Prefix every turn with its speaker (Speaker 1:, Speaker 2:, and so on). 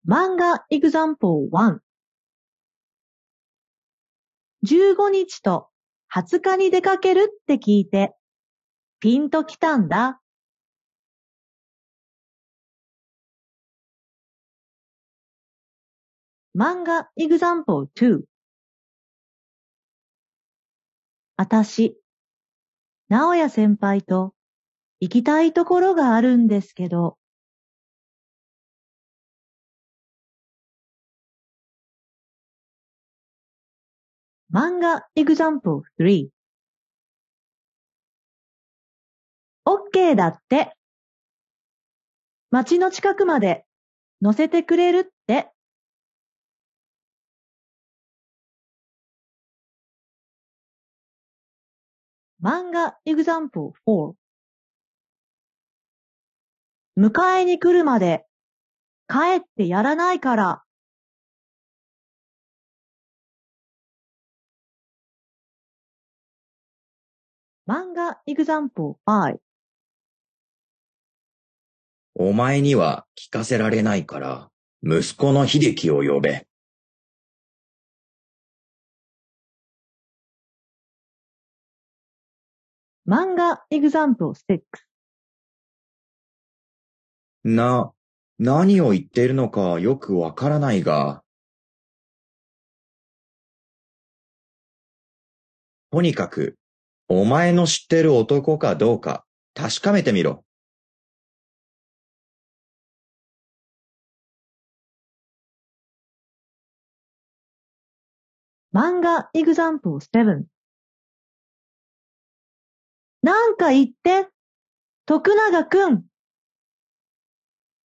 Speaker 1: 漫画 Example 1 15日と20日に出かけるって聞いてピンときたんだ。漫画 Example 2あたし、直哉先輩と行きたいところがあるんですけど。漫画 Example 3 OK だって。街の近くまで乗せてくれるって。漫画 Example 4迎えに来るまで帰ってやらないから。漫画 Example 5
Speaker 2: お前には聞かせられないから、息子の秀樹を呼べ。
Speaker 1: 漫画 Example 6
Speaker 2: 何を言っているのかよくわからないが。とにかく、お前の知ってる男かどうか確かめてみろ。
Speaker 1: 漫画 Example 7なんか言って、徳永くん。